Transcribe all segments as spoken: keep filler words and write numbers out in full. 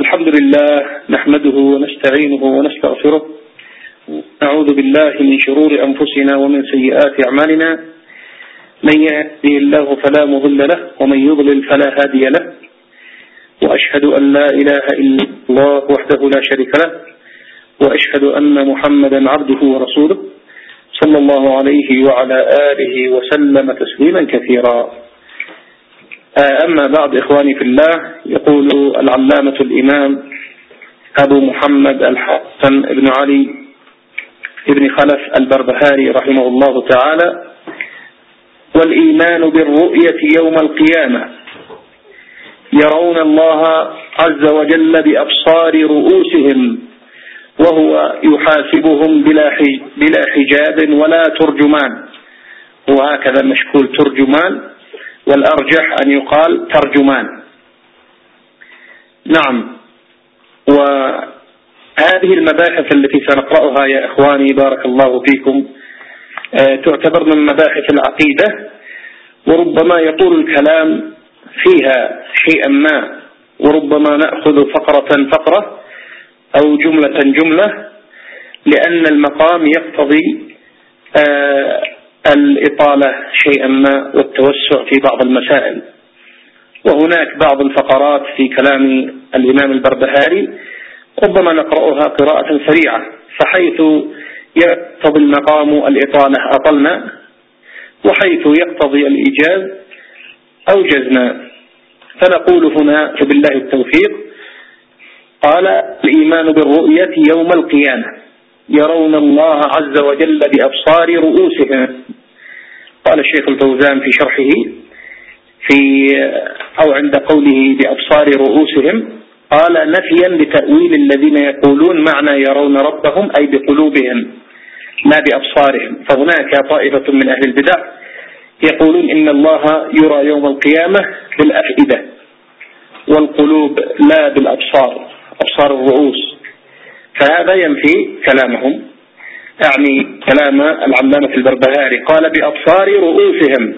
الحمد لله نحمده ونستعينه ونستغفره، نعوذ بالله من شرور أنفسنا ومن سيئات أعمالنا، من يهده الله فلا مضل له ومن يضلل فلا هادي له، وأشهد أن لا إله إلا الله وحده لا شريك له، وأشهد أن محمدا عبده ورسوله صلى الله عليه وعلى آله وسلم تسليما كثيرا. أما بعد، إخواني في الله، يقول العلامة الإمام أبو محمد الحسن بن علي بن خلف البربهاري رحمه الله تعالى: والإيمان بالرؤية يوم القيامة، يرون الله عز وجل بأبصار رؤوسهم وهو يحاسبهم بلا حجاب ولا ترجمان، وهكذا مشكول ترجمان، والأرجح أن يقال ترجمان. نعم، وهذه المباحث التي سنقرأها يا إخواني بارك الله فيكم تعتبر من مباحث العقيدة، وربما يطول الكلام فيها شيئا ما، وربما نأخذ فقرة فقرة أو جملة جملة، لأن المقام يقتضي آه الإطالة شيئا ما والتوسع في بعض المسائل. وهناك بعض الفقرات في كلام الإمام البربهاري ربما نقرأها قراءة سريعة، فحيث يقتضي المقام الإطالة أطلنا، وحيث يقتضي الإيجاز أوجزنا. فنقول هنا وبالله التوفيق: قال: الإيمان بالرؤية يوم القيامة، يرون الله عز وجل بأبصار رؤوسهم. قال الشيخ الفوزان في شرحه في أو عند قوله بأبصار رؤوسهم، قال نفيا لتأويل الذين يقولون معنى يرون ربهم أي بقلوبهم لا بأبصارهم. فهناك طائفة من أهل البدع يقولون إن الله يرى يوم القيامة بالأفئدة والقلوب لا بالأبصار، أبصار الرؤوس، فهذا ينفي كلامهم، يعني كلام العلامة البربهاري. قال بأبصار رؤوسهم.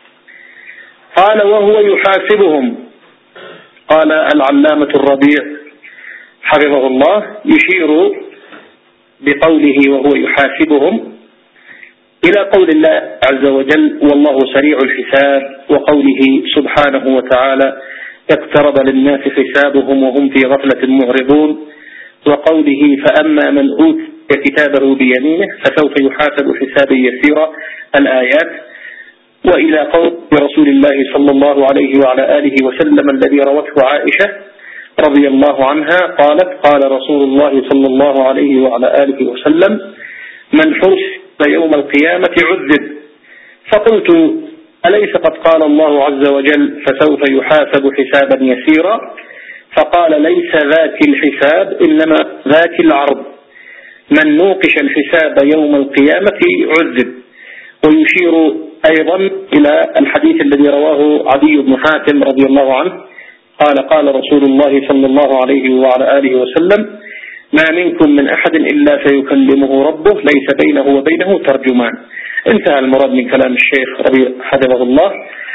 قال وهو يحاسبهم. قال العلامة الربيع حفظه الله يشير بقوله وهو يحاسبهم إلى قول الله عز وجل: والله سريع الحساب، وقوله سبحانه وتعالى: اقترب للناس حسابهم وهم في غفلة معرضون، وقوله: فأما من أوتي كتابه بيمينه فسوف يحاسب حسابا يسيرا، الآيات. وإلى قول رسول الله صلى الله عليه وعلى آله وسلم الذي روته عائشة رضي الله عنها قالت: قال رسول الله صلى الله عليه وعلى آله وسلم: من حسب يوم القيامة عذب. فقلت: أليس قد قال الله عز وجل: فسوف يحاسب حسابا يسيرا؟ فقال: ليس ذاك الحساب إنما ذاك العرض، من نوقش الحساب يوم القيامة عذب. ويشير أيضا إلى الحديث الذي رواه عدي بن حاتم رضي الله عنه قال: قال رسول الله صلى الله عليه وعلى آله وسلم: ما منكم من أحد إلا سيكلمه ربه ليس بينه وبينه ترجمان. انتهى المراد من كلام الشيخ ربيع حفظه الله.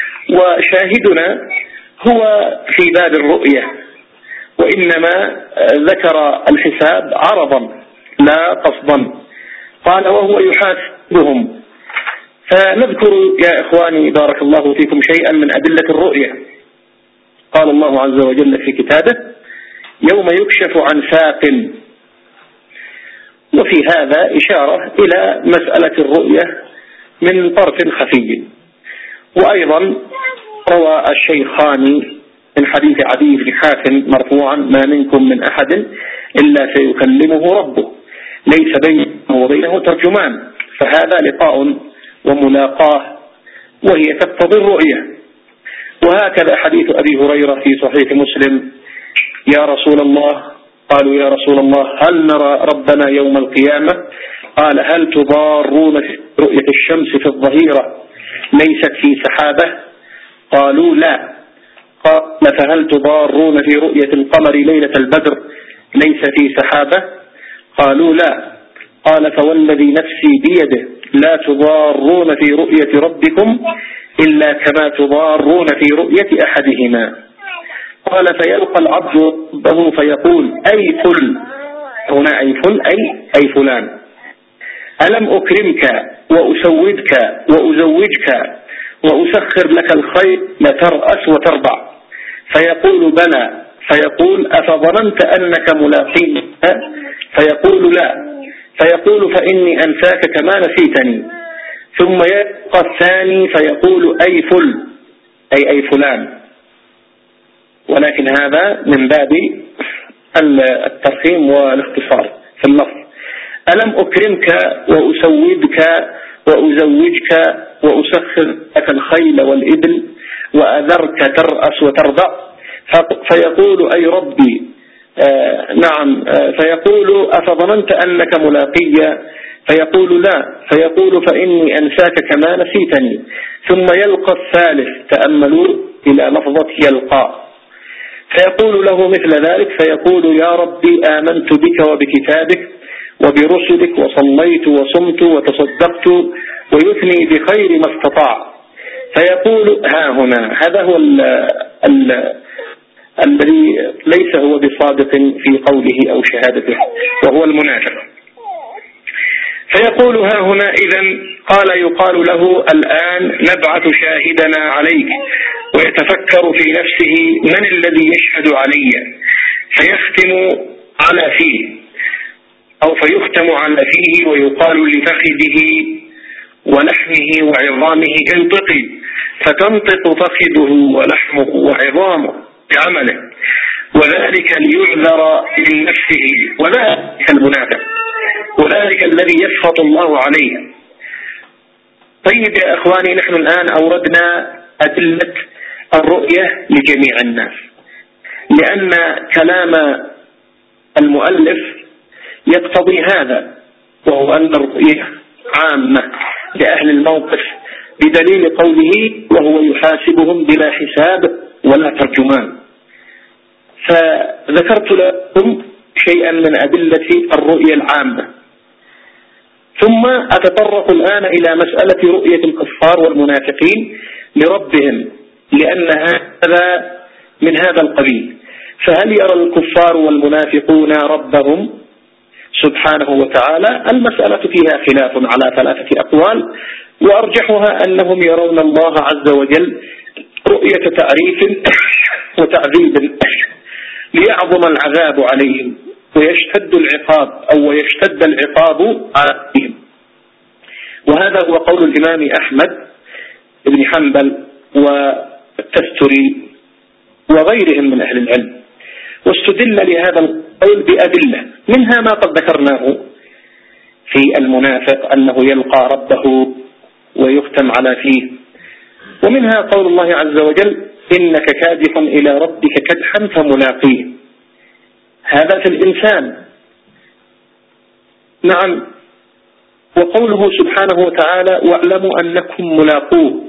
وشاهدنا هو في باب الرؤية، وإنما ذكر الحساب عرضا لا قصدا. قال وهو يحاسبهم. فنذكر يا إخواني بارك الله فيكم شيئا من أدلة الرؤية. قال الله عز وجل في كتابه: يوم يكشف عن ساق. وفي هذا إشارة إلى مسألة الرؤية من طرف خفي. وأيضا روى الشيخان من حديث عدي بن حاتم مرفوعا: ما منكم من أحد إلا سيكلمه ربه ليس بينه وبينه ترجمان. فهذا لقاء وملاقاه، وهي تقتضي الرؤية. وهكذا حديث أبي هريرة في صحيح مسلم: يا رسول الله، قالوا يا رسول الله هل نرى ربنا يوم القيامة؟ قال: هل تضارون في رؤية الشمس في الظهيرة ليست في سحابة؟ قالوا لا. قال: فهل تضارون في رؤية القمر ليلة البدر ليس في سحابة؟ قالوا لا. قال: فوالذي نفسي بيده لا تضارون في رؤية ربكم إلا كما تضارون في رؤية أحدهما. قال فيلقى العبد ربه فيقول أي فل، هنا أي فل أي أي فلان، ألم أكرمك وأسودك وأزوجك وأسخر لك الخير لترأس وترضع؟ فيقول بلى. فيقول أفظننت أنك ملاقي؟ فيقول لا. فيقول فإني أنساك كما نسيتني. ثم يبقى الثاني فيقول أي فل أي أي فلان، ولكن هذا من باب الترخيم والاختصار في اللفظ. ألم أكرمك وأسودك وأزوجك وأسخر لك الخيل والإبل وأذرك ترأس وترضع؟ فيقول أي ربي آه نعم. آه فيقول أفظننت أنك ملاقي؟ فيقول لا. فيقول فإني أنساك كما نسيتني. ثم يلقى الثالث، تأملوا إلى لفظة يلقى، فيقول له مثل ذلك، فيقول يا ربي آمنت بك وبكتابك وبرسلك وصليت وصمت وتصدقت، ويثني بخير ما استطاع. فيقول ها هنا هذا هو ال ال الذي ليس هو بصادق في قوله أو شهادته، وهو المنافق. فيقول ها هنا إذن قال يقال له الآن نبعث شاهدنا عليك، ويتفكر في نفسه من الذي يشهد علي، فيختم على فيه أو فيختم على فيه ويقال لفخذه ولحمه وعظامه انطقي، فتنطق فخذه ولحمه وعظامه بعمله، وذلك ليعذر من نفسه، وذلك المنافق، وذلك الذي يسخط الله عليه. طيب يا أخواني، نحن الآن أوردنا أدلة الرؤية لجميع الناس، لأن كلام المؤلف يقتضي هذا، وهو أن الرؤية عامة لأهل الموقف بدليل قوله وهو يحاسبهم بلا حساب ولا ترجمان. فذكرت لكم شيئا من أدلة الرؤية العامة، ثم أتطرق الآن إلى مسألة رؤية الكفار والمنافقين لربهم، لأن هذا من هذا القبيل. فهل يرى الكفار والمنافقون ربهم سبحانه وتعالى؟ المسألة فيها خلاف على ثلاثة أقوال، وأرجحها أنهم يرون الله عز وجل رؤية تعريف وتعذيب ليعظم العذاب عليهم ويشتد العقاب أو ويشتد العقاب عليهم. وهذا هو قول الإمام أحمد بن حنبل والتستري وغيرهم من أهل العلم، واستدل لهذا القول بأدلة، منها ما قد ذكرناه في المنافق أنه يلقى ربه ويختم على فيه، ومنها قول الله عز وجل إنك كادح إلى ربك كدحا فملاقيه، هذا في الإنسان. نعم. وقوله سبحانه وتعالى واعلموا أنكم ملاقوه،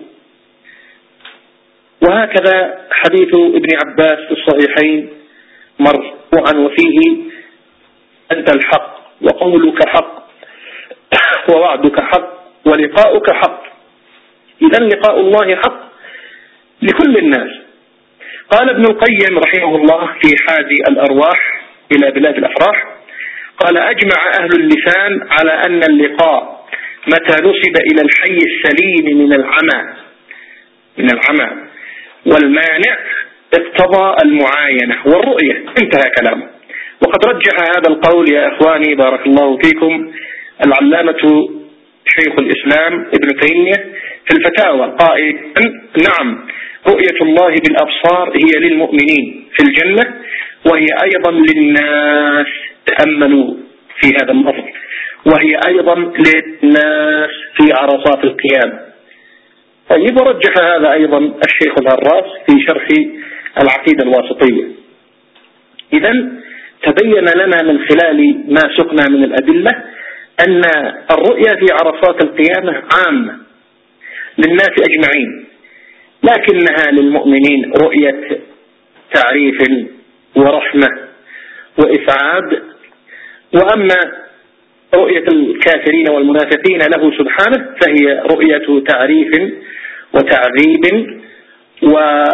وهكذا حديث ابن عباس في الصحيحين مرفوعا وفيه أنت الحق وقولك حق ووعدك حق ولقاؤك حق. إذن لقاء الله حق لكل الناس. قال ابن القيم رحمه الله في حادي الأرواح إلى بلاد الأفراح، قال أجمع أهل اللسان على أن اللقاء متى نسب إلى الحي السليم من العمى من العمى والمانع اقتضى المعاينة والرؤية، انتهى كلامه. وقد رجح هذا القول يا أخواني بارك الله فيكم العلامة شيخ الإسلام ابن تيمية في الفتاوى قائلا نعم رؤية الله بالأبصار هي للمؤمنين في الجنة وهي أيضا للناس، تأملوا في هذا اللفظ، وهي أيضا للناس في عرصات القيامة. طيب، ورجح هذا أيضا الشيخ الهراس في شرح العقيدة الواسطية. إذن تبين لنا من خلال ما سقنا من الأدلة أن الرؤية في عرصات القيامة عامة للناس أجمعين، لكنها للمؤمنين رؤية تعريف ورحمة وإسعاد، وأما رؤية الكافرين والمنافقين له سبحانه فهي رؤية تعريف وتعذيب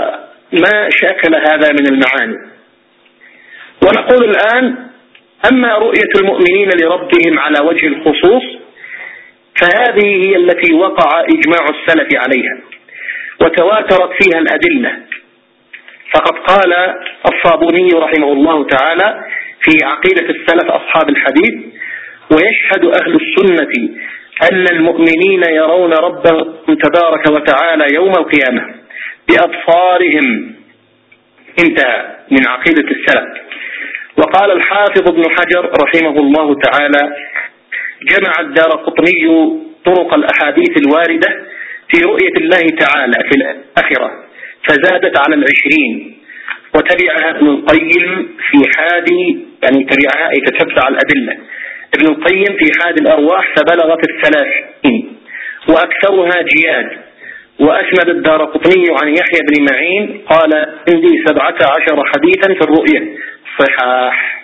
ما شكل هذا من المعاني. ونقول الآن: أما رؤية المؤمنين لربهم على وجه الخصوص فهذه هي التي وقع إجماع السلف عليها وتواترت فيها الأدلة. فقد قال الصابوني رحمه الله تعالى في عقيدة السلف أصحاب الحديث: ويشهد أهل السنة أن المؤمنين يرون ربهم تبارك وتعالى يوم القيامة بأبصارهم. انتهى من عقيدة السلف. وقال الحافظ ابن حجر رحمه الله تعالى: جمع الدارقطني طرق الأحاديث الواردة في رؤية الله تعالى في الآخرة فزادت على العشرين، وتبعها ابن القيم في حاد يعني تبعها أي تتبع الأدلة ابن القيم في حاد الأرواح فبلغت الثلاثين وأكثرها جياد. وأسند الدارقطني عن يحيى بن معين قال: عندي سبعة عشر حديثا في الرؤية صحاح.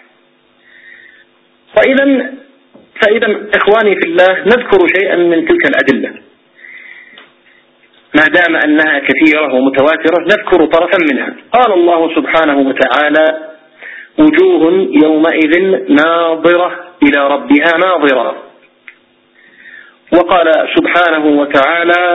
فإذا فإذا إخواني في الله نذكر شيئا من تلك الأدلة ما دام أنها كثيرة ومتواترة، نذكر طرفا منها. قال الله سبحانه وتعالى: وجوه يومئذ ناظرة إلى ربها ناظرة. وقال سبحانه وتعالى: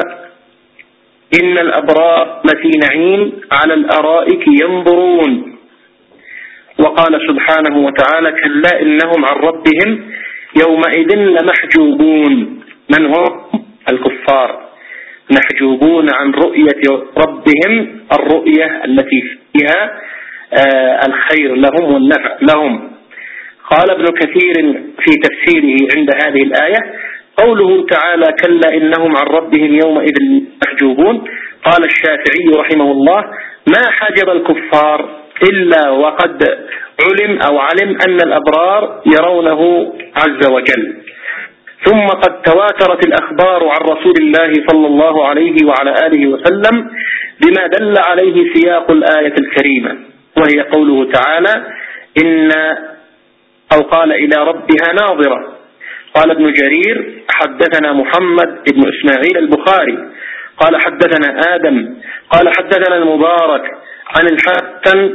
إن الأبرار لفي نعيم على الأرائك ينظرون. وقال سبحانه وتعالى: كلا إنهم عن ربهم يومئذ لمحجوبون. من هم؟ الكفار، محجوبون عن رؤية ربهم الرؤية التي فيها آه الخير لهم والنفع لهم. قال ابن كثير في تفسيره عند هذه الآية: قوله تعالى كلا إنهم عن ربهم يومئذ محجوبون، قال الشافعي رحمه الله: ما حجب الكفار إلا وقد علم أو علم أن الأبرار يرونه عز وجل. ثم قد تواترت الأخبار عن رسول الله صلى الله عليه وعلى آله وسلم بما دل عليه سياق الآية الكريمة، وهي قوله تعالى: إن أو قال إلى ربها ناظرة. قال ابن جرير: حدثنا محمد بن إسماعيل البخاري قال حدثنا آدم قال حدثنا المبارك عن الحسن: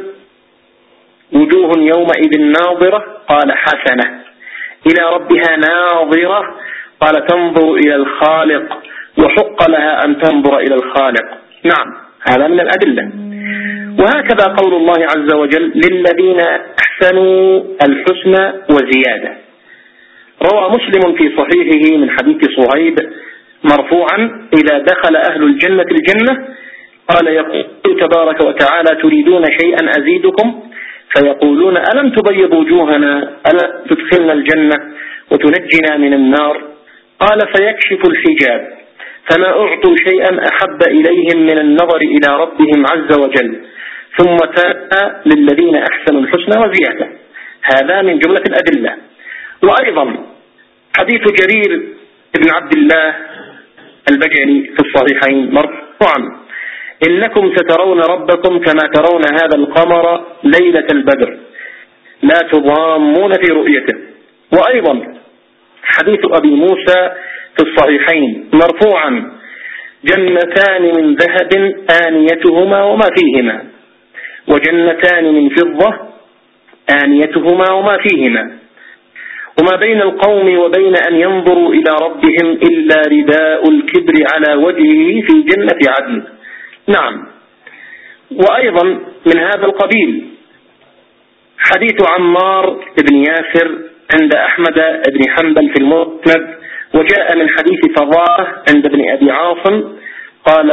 وجوه يومئذ ناظرة قال حسنة، إلى ربها ناظرة قال تنظر إلى الخالق، وحق لها أن تنظر إلى الخالق. نعم، هذا من الأدلة. وهكذا قول الله عز وجل: للذين أحسنوا الحسنى وزيادة. روى مسلم في صحيحه من حديث صهيب مرفوعا: إذا دخل أهل الجنة الجنة قال يقول تبارك وتعالى: تريدون شيئا أزيدكم؟ فيقولون: ألم تبيض وجوهنا؟ ألا تدخلنا الجنة وتنجنا من النار؟ قال: فيكشف الحجاب فما أعطوا شيئا أحب إليهم من النظر إلى ربهم عز وجل، ثم تاء للذين أحسنوا الحسنى وزيادة. هذا من جملة الأدلة. وأيضا حديث جرير بن عبد الله البجلي في الصحيحين مرفوعا: إنكم سترون ربكم كما ترون هذا القمر ليلة البدر لا تضامون في رؤيته. وأيضا حديث أبي موسى في الصحيحين مرفوعا: جنتان من ذهب آنيتهما وما فيهما، وجنتان من فضة آنيتهما وما فيهما، وما بين القوم وبين أن ينظروا إلى ربهم إلا رداء الكبر على وجهه في جنة عدن. نعم. وأيضا من هذا القبيل حديث عمار بن ياسر عند أحمد بن حنبل في المسند، وجاء من حديث فضاء عند ابن أبي عاصم قال: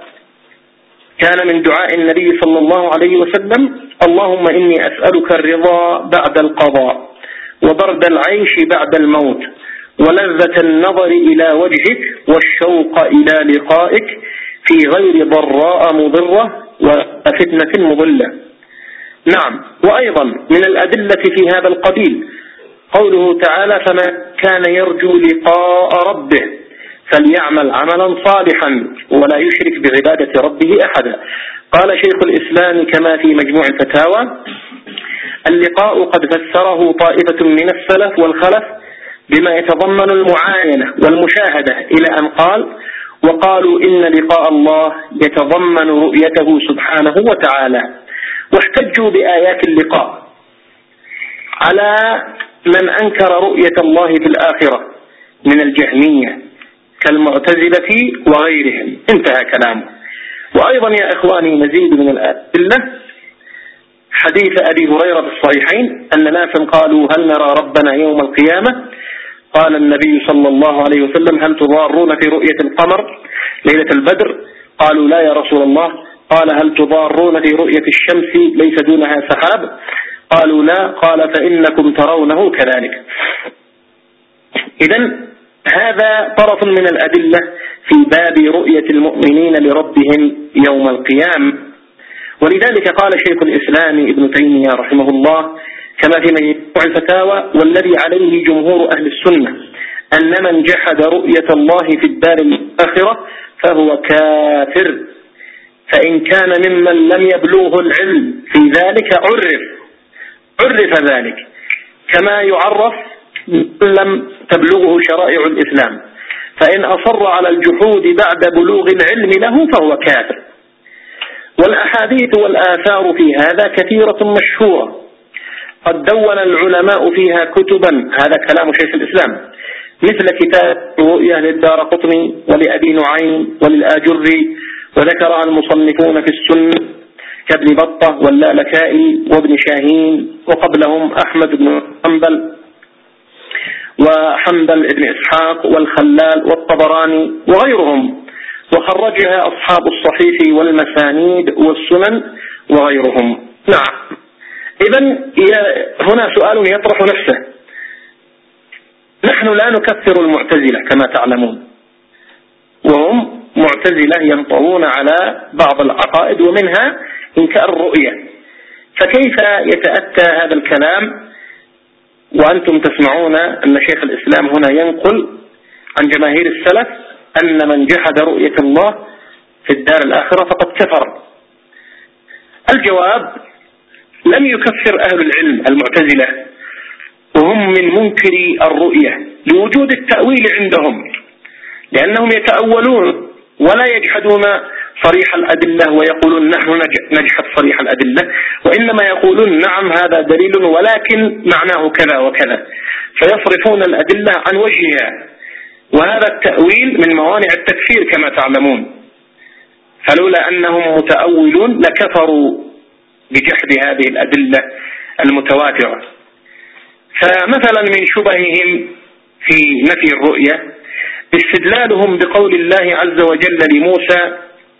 كان من دعاء النبي صلى الله عليه وسلم: اللهم إني أسألك الرضا بعد القضاء، وبرد العيش بعد الموت، ولذة النظر إلى وجهك، والشوق إلى لقائك في غير ضراء مضرة وفتنة مضلة. نعم. وأيضا من الأدلة في هذا القبيل قوله تعالى: فما كان يرجو لقاء ربه فليعمل عملا صالحا ولا يشرك بعبادة ربه أحدا. قال شيخ الإسلام كما في مجموع الفتاوى: اللقاء قد فسره طائفة من السلف والخلف بما يتضمن المعاينة والمشاهدة، إلى أن قال: وقالوا إن لقاء الله يتضمن رؤيته سبحانه وتعالى، واحتجوا بآيات اللقاء على من أنكر رؤية الله في الآخرة من الجهمية كالمعتزلة وغيرهم. انتهى كلامه. وأيضا يا إخواني مزيد من الأدلة حديث أبي هريرة في الصحيحين أن ناسا قالوا هل نرى ربنا يوم القيامة؟ قال النبي صلى الله عليه وسلم هل تضارون في رؤية القمر ليلة البدر؟ قالوا لا يا رسول الله. قال هل تضارون في رؤية الشمس ليس دونها سحاب؟ قالوا لا. قال فإنكم ترونه كذلك. إذن هذا طرف من الأدلة في باب رؤية المؤمنين لربهم يوم القيامة. ولذلك قال شيخ الإسلام ابن تيمية رحمه الله كما في مجموع الفتاوى والذي عليه جمهور أهل السنة أن من جحد رؤية الله في الدار الآخرة فهو كافر، فإن كان ممن لم يبلغه العلم في ذلك عرف عرف ذلك كما يعرف من لم تبلغه شرائع الإسلام، فإن أصر على الجحود بعد بلوغ العلم له فهو كافر. والأحاديث والآثار في هذا كثيرة مشهورة قد دون العلماء فيها كتبا، هذا كلام شيخ الإسلام، مثل كتاب رؤيا للدارقطني ولأبي نعيم وللآجري، وذكرها المصنفون في السنة كابن بطة واللالكائي وابن شاهين، وقبلهم أحمد بن حنبل وحنبل ابن إسحاق والخلال والطبراني وغيرهم، وخرجها أصحاب الصحيح والمسانيد والسنن وغيرهم. نعم. إذن هنا سؤال يطرح نفسه. نحن لا نكفر المعتزلة كما تعلمون، وهم معتزلة ينطوون على بعض العقائد ومنها إنكار الرؤية، فكيف يتأتى هذا الكلام وأنتم تسمعون أن شيخ الإسلام هنا ينقل عن جماهير السلف أن من جحد رؤية الله في الدار الآخرة فقد كفر؟ الجواب لم يكفر أهل العلم المعتزلة، وهم من منكري الرؤية لوجود التأويل عندهم، لأنهم يتأولون ولا يجحدون صريح الأدلة ويقولون نحن نجحد صريح الأدلة، وإنما يقولون نعم هذا دليل ولكن معناه كذا وكذا، فيصرفون الأدلة عن وجهها، وهذا التأويل من موانع التكفير كما تعلمون. فلولا أنهم متأولون لكفروا بجحد هذه الأدلة المتواترة. فمثلا من شبههم في نفي الرؤية استدلالهم بقول الله عز وجل لموسى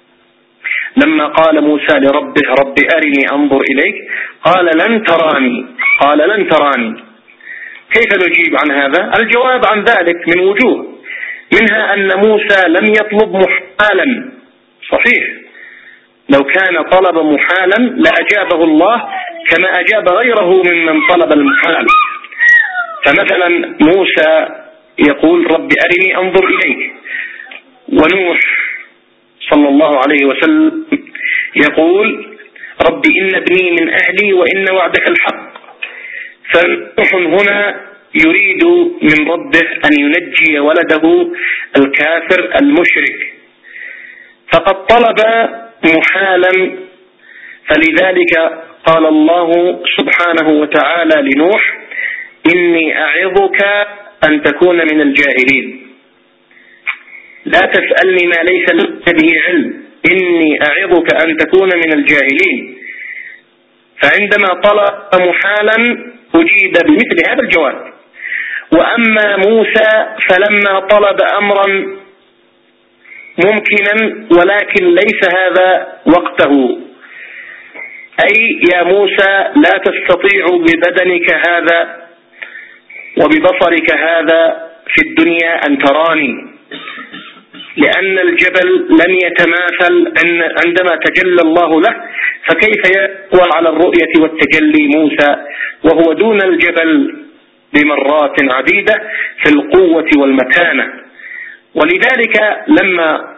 لما قال موسى لربه رب أرني أنظر إليك قال لن تراني قال لن تراني كيف نجيب عن هذا؟ الجواب عن ذلك من وجوه، منها أن موسى لم يطلب محالا صحيح، لو كان طلب محالا لأجابه الله كما أجاب غيره ممن طلب المحال. فمثلا موسى يقول رب أرني أنظر إليك، ونوح صلى الله عليه وسلم يقول رب إن ابني من أهلي وإن وعدك الحق. فنوح هنا يريد من ربه أن ينجي ولده الكافر المشرك، فقد طلب محالا، فلذلك قال الله سبحانه وتعالى لنوح إني أعظك أن تكون من الجاهلين، لا تسألني ما ليس لك به علم إني أعظك أن تكون من الجاهلين. فعندما طلب محالا أجيب بمثل هذا الجواب. وأما موسى فلما طلب أمرا ممكنا ولكن ليس هذا وقته، أي يا موسى لا تستطيع ببدنك هذا وببصرك هذا في الدنيا أن تراني، لأن الجبل لم يتماثل عندما تجلى الله له، فكيف يقوى على الرؤية والتجلي موسى وهو دون الجبل بمرات عديدة في القوة والمتانة. ولذلك لما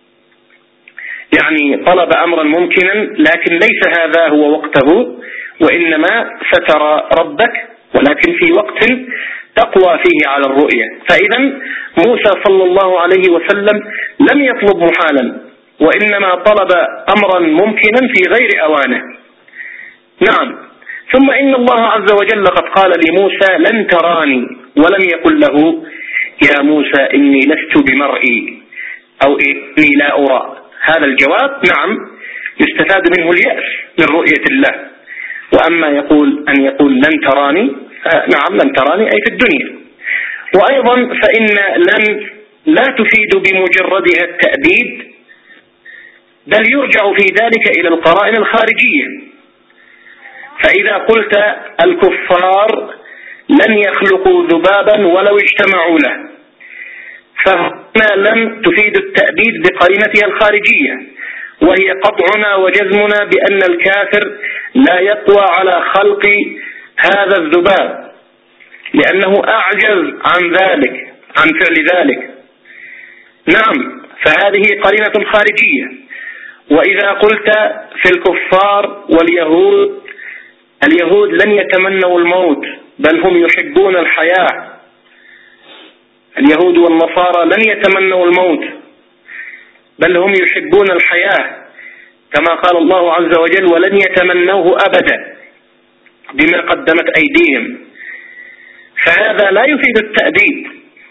يعني طلب أمرا ممكنا لكن ليس هذا هو وقته، وإنما سترى ربك ولكن في وقت تقوى فيه على الرؤية. فإذا موسى صلى الله عليه وسلم لم يطلب محالا، وإنما طلب أمرا ممكنا في غير أوانه. نعم. ثم إن الله عز وجل قد قال لموسى لن تراني، ولم يقل له يا موسى إني لست بمرئي أو إني لا أرى. هذا الجواب نعم يستفاد منه اليأس من رؤية الله. وأما يقول أن يقول لن تراني، نعم لن تراني أي في الدنيا. وأيضا فإن لن لا تفيد بمجردها التأبيد، بل يرجع في ذلك إلى القرائن الخارجية. فإذا قلت الكفار لن يخلقوا ذبابا ولو اجتمعوا له، فهنا لم تفيد التأبيد بقرينتها الخارجية، وهي قطعنا وجزمنا بأن الكافر لا يقوى على خلق هذا الذباب، لأنه أعجز عن ذلك، عن فعل ذلك. نعم، فهذه قرينة خارجية. وإذا قلت في الكفار واليهود، اليهود لن يتمنوا الموت بل هم يحبون الحياة. اليهود والنصارى لن يتمنوا الموت بل هم يحبون الحياة، كما قال الله عز وجل ولن يتمنوه أبدا بما قدمت أيديهم. فهذا لا يفيد التأبيد،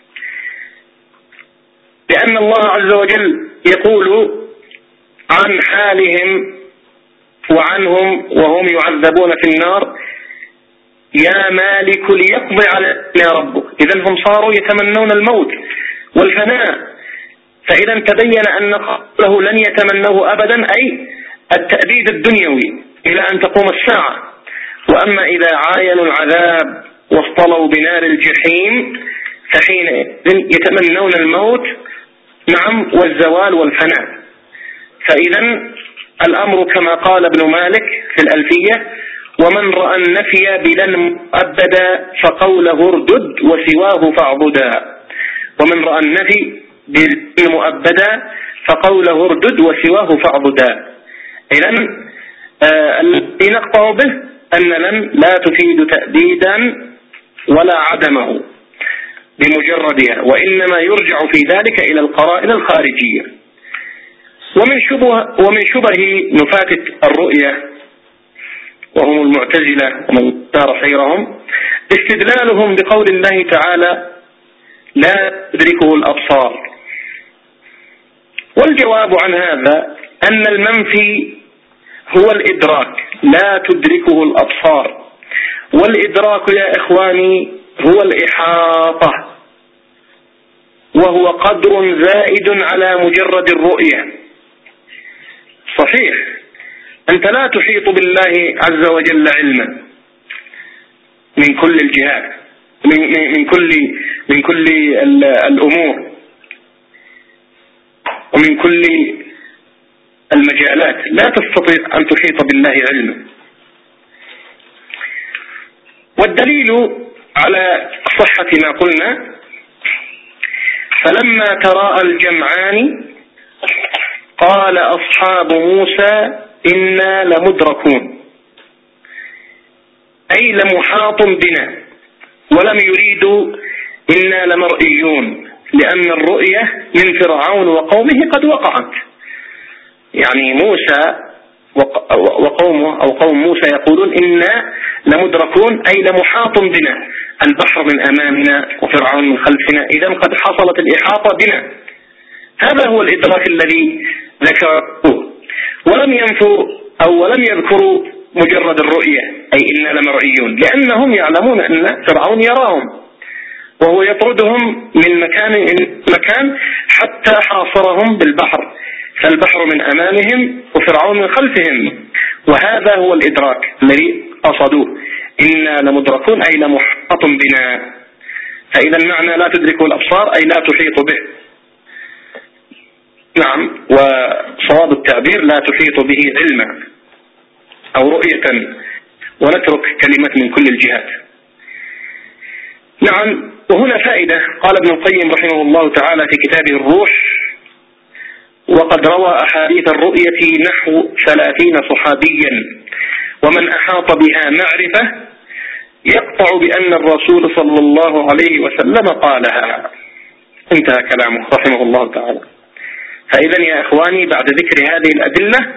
لأن الله عز وجل يقول عن حالهم وعنهم وهم يعذبون في النار يا مالك ليقضي علينا ربك. إذن هم صاروا يتمنون الموت والفناء. فإذا تبين أن قوله لن يتمنوه أبدا أي التأبيد الدنيوي إلى أن تقوم الساعة. وأما إذا عاينوا العذاب واصطلوا بنار الجحيم فحين يتمنون الموت، نعم، والزوال والفناء. فإذا الأمر كما قال ابن مالك في الألفية ومن رأى النفي بلن مؤبدا فقوله اردد وسواه فاعبدا. ومن رأى النفي بلن مؤبدا فقوله اردد وسواه فاعبدا. إذن آه الذي نقطع به أن لن لا تفيد تأبيدا ولا عدمه بمجردها، وإنما يرجع في ذلك إلى القرائن الخارجية. ومن شبه, ومن شبه نفاة الرؤية وهم المعتزلة ومن دار خيرهم استدلالهم بقول الله تعالى لا تدركه الأبصار. والجواب عن هذا أن المنفي هو الإدراك، لا تدركه الأبصار. والإدراك يا إخواني هو الإحاطة، وهو قدر زائد على مجرد الرؤية. صحيح أنت لا تحيط بالله عز وجل علما من كل الجهات، من, من كل من كل الأمور ومن كل المجالات، لا تستطيع أن تحيط بالله علما. والدليل على صحة ما قلنا فلما تراءى الجمعان قال أصحاب موسى إنا لمدركون، أي لمحاط بنا، ولم يريدوا إنا لمرئيون، لأن الرؤية من فرعون وقومه قد وقعت. يعني موسى وقومه أو قوم موسى يقولون إنا لمدركون أي لمحاط بنا، البحر من أمامنا وفرعون من خلفنا، إذا قد حصلت الإحاطة بنا. هذا هو الإدراك الذي ذكروه، ولم ينفوا أو ولم يذكروا مجرد الرؤية أي إنا لمرئيون، لأنهم يعلمون أن فرعون يراهم وهو يطردهم من مكان إلى مكان حتى حاصرهم بالبحر، فالبحر من أمامهم وفرعون من خلفهم. وهذا هو الإدراك الذي قصدوه، إنا لمدركون أي لمحاط بنا. فإذا المعنى لا تدركه الأبصار أي لا تحيط به. نعم، وصواب التعبير لا تحيط به علما أو رؤية، ونترك كلمة من كل الجهات. نعم. وهنا فائدة، قال ابن القيم رحمه الله تعالى في كتابه الروح وقد روى أحاديث الرؤية نحو ثلاثين صحابيا، ومن أحاط بها معرفة يقطع بأن الرسول صلى الله عليه وسلم قالها. انتهى كلامه رحمه الله تعالى. فإذا يا إخواني بعد ذكر هذه الأدلة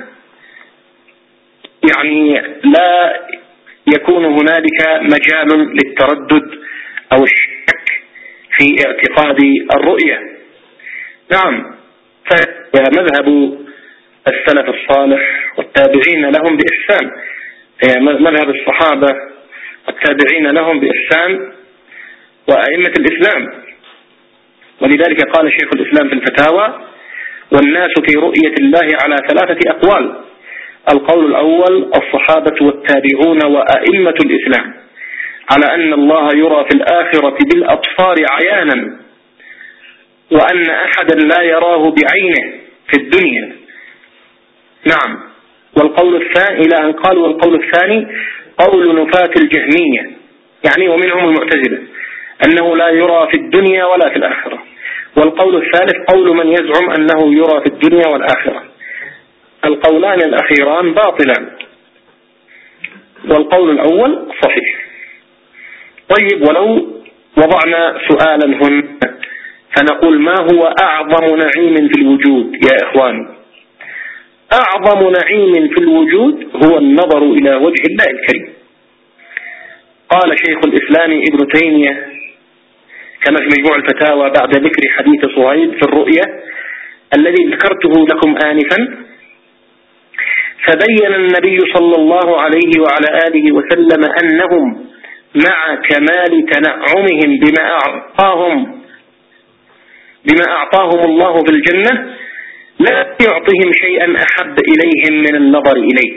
يعني لا يكون هنالك مجال للتردد أو الشك في اعتقاد الرؤية. نعم، فمذهب السلف الصالح والتابعين لهم بإحسان، مذهب الصحابة والتابعين لهم بإحسان وأئمة الإسلام. ولذلك قال شيخ الإسلام في الفتاوى: والناس في رؤية الله على ثلاثة أقوال. القول الأول: الصحابة والتابعون وأئمة الإسلام على أن الله يرى في الآخرة بالأبصار عيانا، وأن أحدا لا يراه بعينه في الدنيا. نعم. والقول الثاني إلى أن قال: والقول الثاني قول نفاة الجهمية، يعني ومنهم المعتزلة، أنه لا يرى في الدنيا ولا في الآخرة. والقول الثالث قول من يزعم أنه يرى في الدنيا والآخرة. القولان الأخيران باطلان، والقول الأول صحيح. طيب، ولو وضعنا سؤالا هنا فنقول: ما هو أعظم نعيم في الوجود يا إخواني؟ أعظم نعيم في الوجود هو النظر إلى وجه الله الكريم. قال شيخ الإسلام ابن تيمية كما في مجموع الفتاوى بعد ذكر حديث صهيب في الرؤية الذي ذكرته لكم آنفا: فبين النبي صلى الله عليه وعلى آله وسلم أنهم مع كمال تنعمهم بما أعطاهم بما أعطاهم الله في الجنة لا يعطيهم شيئا أحب إليهم من النظر إليه.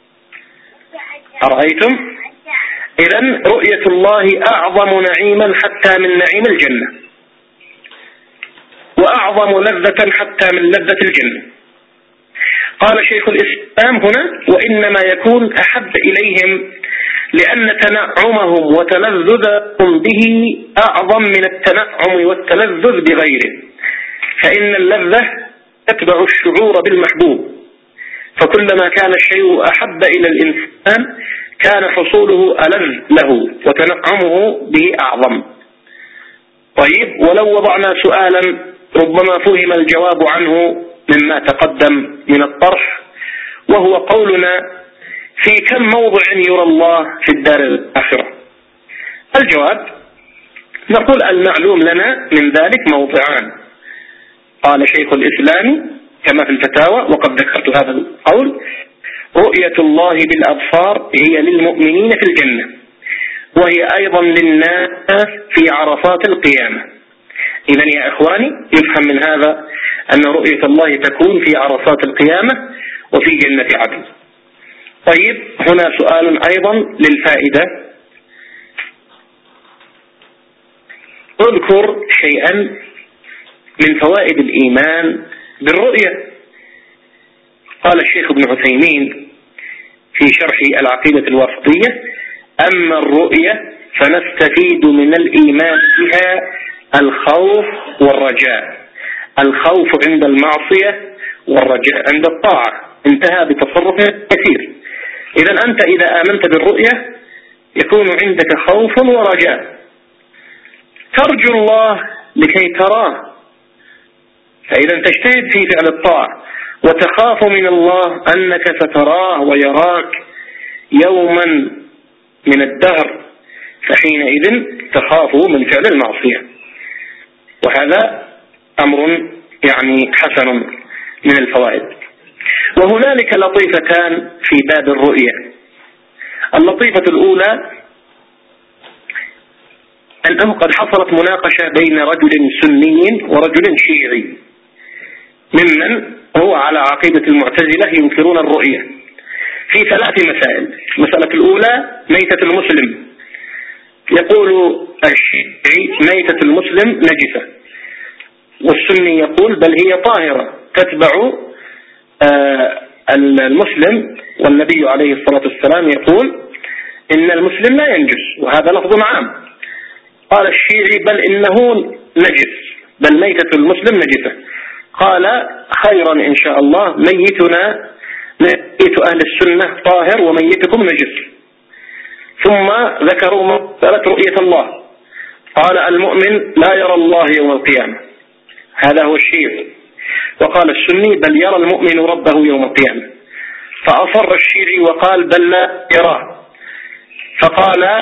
أرأيتم؟ إذن رؤية الله أعظم نعيما حتى من نعيم الجنة، وأعظم لذة حتى من لذة الجنة. قال شيخ الإسلام هنا: وإنما يكون أحب إليهم لأن تنعمهم وتلذذهم به أعظم من التنعم والتلذذ بغيره، فإن اللذة تتبع الشعور بالمحبوب، فكلما كان الشيء أحب إلى الإنسان كان حصوله ألذ له وتنعمه به أعظم. طيب، ولو وضعنا سؤالا ربما فهم الجواب عنه مما تقدم من الطرح، وهو قولنا: في كم موضع يرى الله في الدار الآخرة؟ الجواب: نقول المعلوم لنا من ذلك موضعان. قال شيخ الإسلام كما في الفتاوى وقد ذكرت هذا القول: رؤية الله بالأبصار هي للمؤمنين في الجنة، وهي أيضا للناس في عرصات القيامة. إذن يا إخواني يفهم من هذا أن رؤية الله تكون في عرصات القيامة وفي جنة عدن. طيب، هنا سؤال أيضا للفائدة: اذكر شيئا من فوائد الإيمان بالرؤية. قال الشيخ ابن عثيمين في شرح العقيدة الواسطية: أما الرؤية فنستفيد من الإيمان بها الخوف والرجاء، الخوف عند المعصية والرجاء عند الطاعة. انتهى بتصرف كثير. إذن أنت إذا آمنت بالرؤية يكون عندك خوف ورجاء، ترجو الله لكي تراه، فإذا تجتهد في فعل الطاعة، وتخاف من الله أنك ستراه ويراك يوما من الدهر، فحينئذ تخاف من فعل المعصية. وهذا أمر يعني حسن من الفوائد. وهنالك لطيفتان في باب الرؤية. اللطيفة الأولى أنه قد حصلت مناقشة بين رجل سني ورجل شيعي ممن هو على عقيدة المعتزلة ينكرون الرؤية في ثلاث مسائل. المسألة الأولى ميتة المسلم. يقول الشيعي ميتة المسلم نجسة، والسني يقول بل هي طاهرة تتبع المسلم، والنبي عليه الصلاة والسلام يقول إن المسلم لا ينجس، وهذا لفظ عام. قال الشيعي بل إنه نجس، بل ميتة المسلم نجسة. قال خيرا إن شاء الله، ميتنا ميت أهل السنة طاهر وميتكم نجس. ثم ذكروا مسألة رؤية الله، قال المؤمن لا يرى الله يوم القيامة، هذا هو الشيعي. وقال السني بل يرى المؤمن ربه يوم القيامة. فأصر الشيعي وقال بل لا يراه. فقال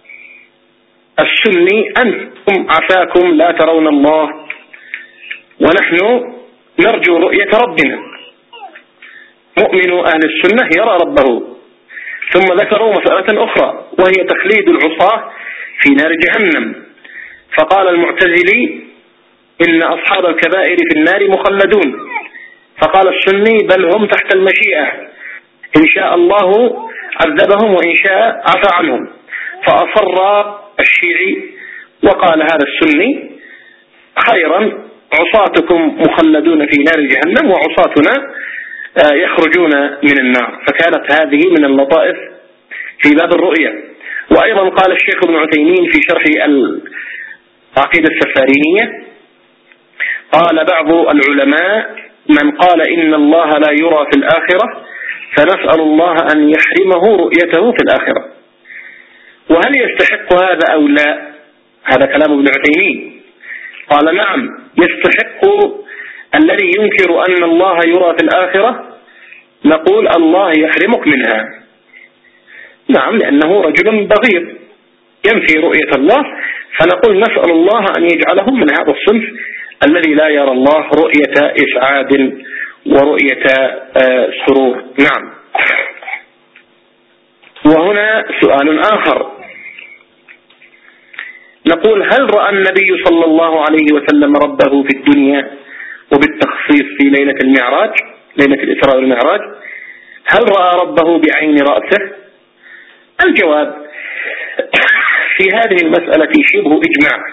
السني أنتم عفاكم لا ترون الله ونحن نرجو رؤية ربنا. مؤمن أهل السنة يرى ربه. ثم ذكروا مسألة أخرى وهي تخليد العصاة في نار جهنم. فقال المعتزلي إن أصحاب الكبائر في النار مخلدون. فقال السني بل هم تحت المشيئة، إن شاء الله عذبهم وإن شاء عفى عنهم. فأصر الشيعي وقال هذا السني خيرا، عصاتكم مخلدون في نار جهنم وعصاتنا يخرجون من النار. فكانت هذه من اللطائف في باب الرؤية. وأيضا قال الشيخ ابن عثيمين في شرح العقيدة السفارينية قال بعض العلماء من قال إن الله لا يرى في الآخرة فنسأل الله أن يحرمه رؤيته في الآخرة. وهل يستحق هذا أو لا؟ هذا كلام ابن عثيمين. قال نعم يستحق الذي ينكر أن الله يرى في الآخرة، نقول الله يحرمك منها. نعم، لأنه رجل بغيض ينفي رؤية الله، فنقول نسأل الله أن يجعلهم من هذا الصنف الذي لا يرى الله رؤية إسعاد ورؤية سرور. نعم. وهنا سؤال آخر، نقول هل رأى النبي صلى الله عليه وسلم ربه في الدنيا وبالتخصيص في ليلة المعراج، ليلة الإسراء والمعراج؟ هل رأى ربه بعين رأسه؟ الجواب في هذه المسألة شبه إجماع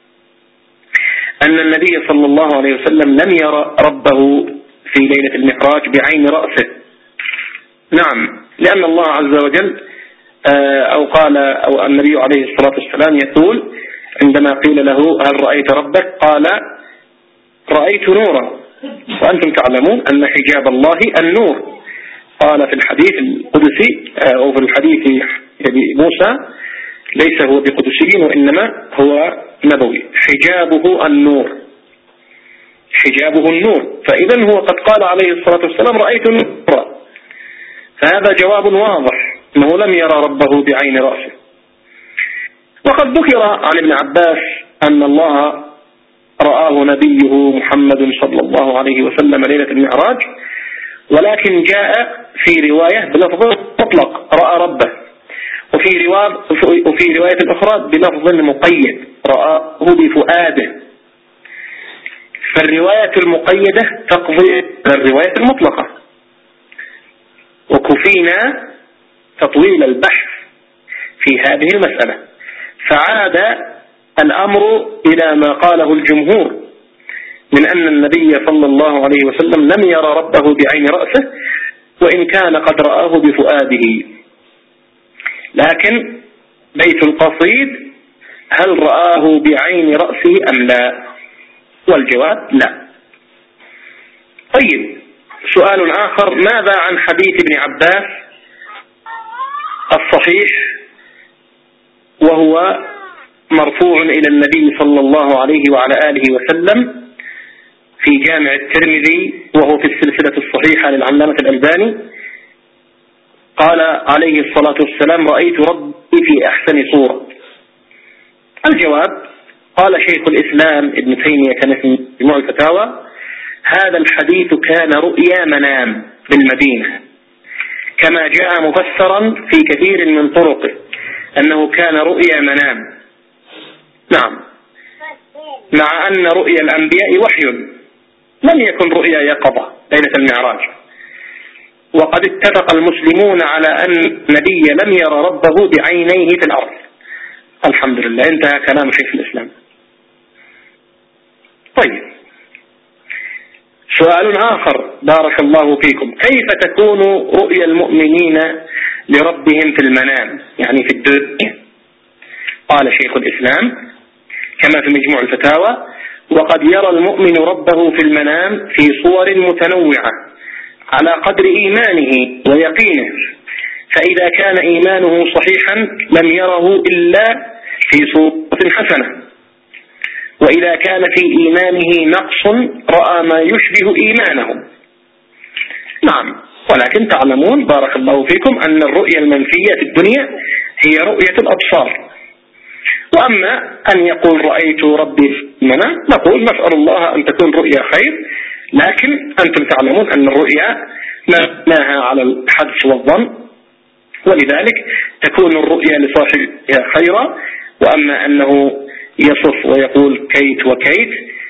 أن النبي صلى الله عليه وسلم لم يرى ربه في ليلة المعراج بعين رأسه. نعم، لأن الله عز وجل أو قال أو النبي عليه الصلاة والسلام يقول عندما قيل له هل رأيت ربك؟ قال رأيت نورا، وأنتم تعلمون أن حجاب الله النور. قال في الحديث القدسي أو في الحديث موسى ليس هو بقدسي وإنما هو نبوي، حجابه النور، حجابه النور. فإذا هو قد قال عليه الصلاة والسلام رأيت نورا، فهذا جواب واضح أنه لم يرى ربه بعين رأسه. وقد ذكر عن ابن عباس أن الله رآه نبيه محمد صلى الله عليه وسلم ليلة المعراج، ولكن جاء في رواية بلفظ مطلق رأى ربه، وفي رواية وفي رواية أخرى بلفظ مقيد رآه بفؤاده. فالرواية المقيدة تقضي الرواية المطلقة، وكفينا تطويل البحث في هذه المسألة، فعاد الأمر إلى ما قاله الجمهور من أن النبي صلى الله عليه وسلم لم يرى ربه بعين رأسه، وإن كان قد رآه بفؤاده. لكن بيت القصيد هل رآه بعين رأسه أم لا؟ والجواب لا. طيب، سؤال آخر، ماذا عن حديث ابن عباس الصحيح وهو مرفوع إلى النبي صلى الله عليه وعلى آله وسلم في جامع الترمذي وهو في السلسلة الصحيحة للعلامة الألباني؟ قال عليه الصلاة والسلام رأيت ربي في أحسن صورة. الجواب قال شيخ الإسلام ابن تيمية كان في مجموع الفتاوى هذا الحديث كان رؤيا منام بالمدينة، كما جاء مفسرا في كثير من طرقه أنه كان رؤيا منام. نعم، مع أن رؤيا الأنبياء وحي، لم يكن رؤيا يقظة ليلة المعراج. وقد اتفق المسلمون على أن النبي لم يرى ربه بعينيه في الأرض. الحمد لله، انتهى كلام شيخ الإسلام. طيب، سؤال آخر بارك الله فيكم، كيف تكون رؤيا المؤمنين لربهم في المنام يعني في الدنيا؟ قال شيخ الإسلام كما في مجموع الفتاوى وقد يرى المؤمن ربه في المنام في صور متنوعة على قدر إيمانه ويقينه، فإذا كان إيمانه صحيحا لم يره إلا في صورة حسنة، وإذا كان في إيمانه نقص رأى ما يشبه إيمانه. نعم، ولكن تعلمون بارك الله فيكم أن الرؤية المنفية في الدنيا هي رؤية الأبصار. وأما أن يقول رأيت ربي في المنام، نقول نسأل الله أن تكون رؤيا خير، لكن أنتم تعلمون أن الرؤيا مبناها على الحدس والظن، ولذلك تكون الرؤيا لصاحبها خيرا. وأما أنه يصف ويقول كيت وكيت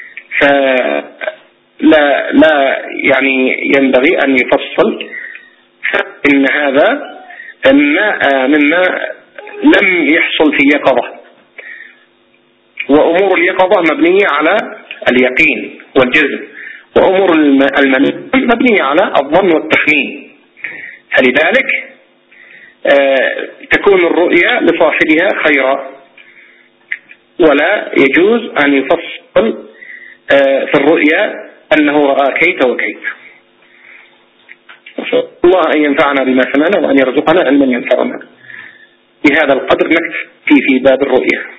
فلا لا يعني ينبغي أن يفصل، فإن هذا مما, مما لم يحصل في يقظة، وأمور اليقظة مبنية على اليقين والجزم، وأمور المنام مبنية على الظن والتخمين. فلذلك آه تكون الرؤيا لصاحبها خيرا، ولا يجوز أن يفصل آه في الرؤيا أنه رأى كيت وكيت. الله أن ينفعنا بما سمعنا وأن يرزقنا علما ينفعنا. بهذا القدر نكتفي في باب الرؤيا.